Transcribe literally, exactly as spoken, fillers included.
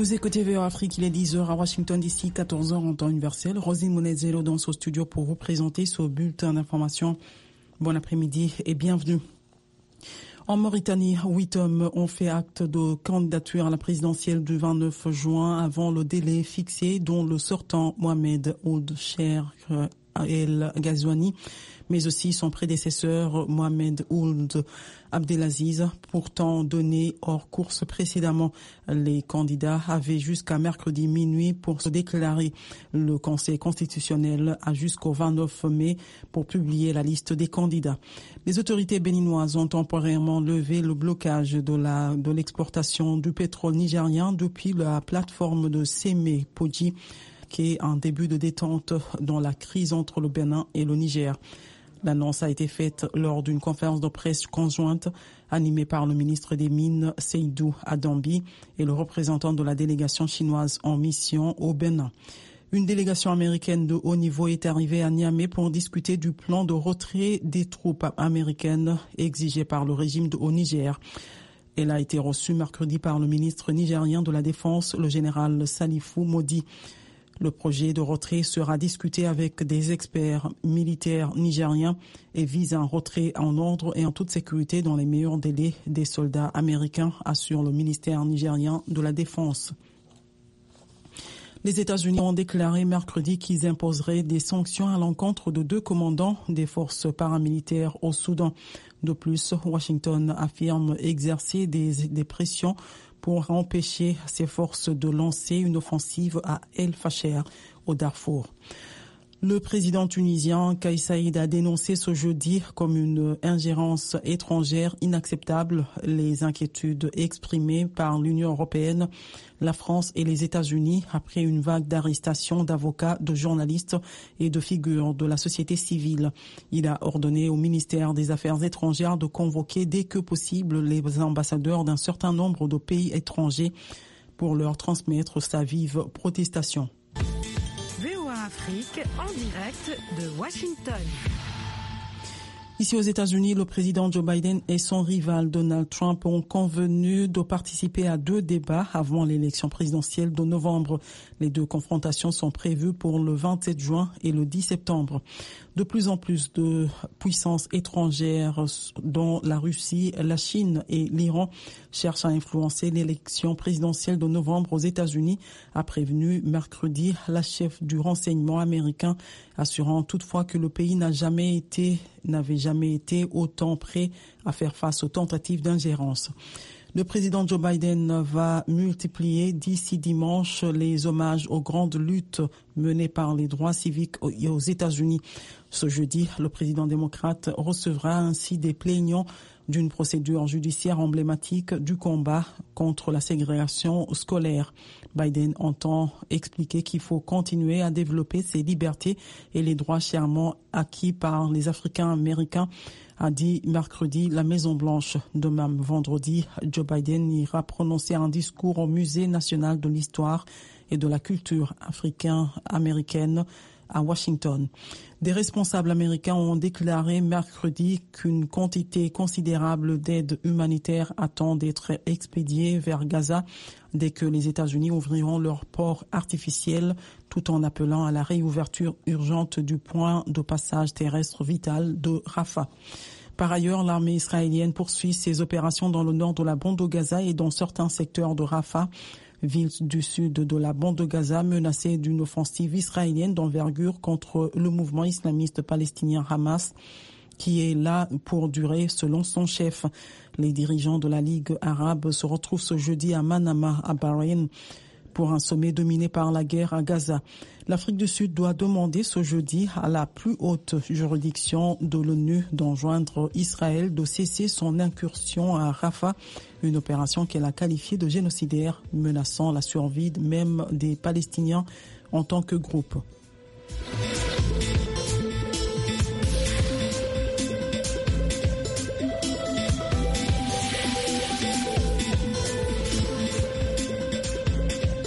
Vous écoutez V O Afrique, il est dix heures à Washington D C, quatorze heures en temps universel. Rosine Monezelo dans ce studio pour vous présenter ce bulletin d'information. Bon après-midi et bienvenue. En Mauritanie, huit hommes ont fait acte de candidature à la présidentielle du vingt-neuf juin avant le délai fixé, dont le sortant Mohamed Ould Cheikh El Ghazouani, mais aussi son prédécesseur Mohamed Ould Abdelaziz, pourtant donné hors course précédemment. Les candidats avaient jusqu'à mercredi minuit pour se déclarer. Le Conseil constitutionnel a jusqu'au vingt-neuf mai pour publier la liste des candidats. Les autorités béninoises ont temporairement levé le blocage de la de l'exportation du pétrole nigérien depuis la plateforme de Sémé-Podji, qui est un début de détente dans la crise entre le Bénin et le Niger. L'annonce a été faite lors d'une conférence de presse conjointe animée par le ministre des Mines Seydou Adambi et le représentant de la délégation chinoise en mission au Bénin. Une délégation américaine de haut niveau est arrivée à Niamey pour discuter du plan de retrait des troupes américaines exigé par le régime au Niger. Elle a été reçue mercredi par le ministre nigérien de la Défense, le général Salifou Modi. Le projet de retrait sera discuté avec des experts militaires nigériens et vise un retrait en ordre et en toute sécurité dans les meilleurs délais des soldats américains, assure le ministère nigérien de la Défense. Les États-Unis ont déclaré mercredi qu'ils imposeraient des sanctions à l'encontre de deux commandants des forces paramilitaires au Soudan. De plus, Washington affirme exercer des, des pressions pour empêcher ses forces de lancer une offensive à El Fasher, au Darfour. Le président tunisien Kais Saïd a dénoncé ce jeudi comme une ingérence étrangère inacceptable les inquiétudes exprimées par l'Union européenne, la France et les États-Unis après une vague d'arrestations d'avocats, de journalistes et de figures de la société civile. Il a ordonné au ministère des Affaires étrangères de convoquer dès que possible les ambassadeurs d'un certain nombre de pays étrangers pour leur transmettre sa vive protestation. Afrique en direct de Washington. Ici aux États-Unis, le président Joe Biden et son rival Donald Trump ont convenu de participer à deux débats avant l'élection présidentielle de novembre. Les deux confrontations sont prévues pour le vingt-sept juin et le dix septembre. De plus en plus de puissances étrangères, dont la Russie, la Chine et l'Iran, cherchent à influencer l'élection présidentielle de novembre aux États-Unis, a prévenu mercredi la chef du renseignement américain, assurant toutefois que le pays n'a jamais été, n'avait jamais été autant prêt à faire face aux tentatives d'ingérence. Le président Joe Biden va multiplier d'ici dimanche les hommages aux grandes luttes menées par les droits civiques aux États-Unis. Ce jeudi, le président démocrate recevra ainsi des plaignants d'une procédure judiciaire emblématique du combat contre la ségrégation scolaire. Biden entend expliquer qu'il faut continuer à développer ces libertés et les droits chèrement acquis par les Africains-Américains, a dit mercredi la Maison-Blanche. Demain, vendredi, Joe Biden ira prononcer un discours au Musée national de l'histoire et de la culture africaine-américaine à Washington. Des responsables américains ont déclaré mercredi qu'une quantité considérable d'aide humanitaire attend d'être expédiée vers Gaza dès que les États-Unis ouvriront leur port artificiel, tout en appelant à la réouverture urgente du point de passage terrestre vital de Rafah. Par ailleurs, l'armée israélienne poursuit ses opérations dans le nord de la bande de Gaza et dans certains secteurs de Rafah, ville du sud de la bande de Gaza menacée d'une offensive israélienne d'envergure contre le mouvement islamiste palestinien Hamas, qui est là pour durer selon son chef. Les dirigeants de la Ligue arabe se retrouvent ce jeudi à Manama, à Bahreïn, pour un sommet dominé par la guerre à Gaza. L'Afrique du Sud doit demander ce jeudi à la plus haute juridiction de l'ONU d'enjoindre Israël de cesser son incursion à Rafah, une opération qu'elle a qualifiée de génocidaire, menaçant la survie même des Palestiniens en tant que groupe.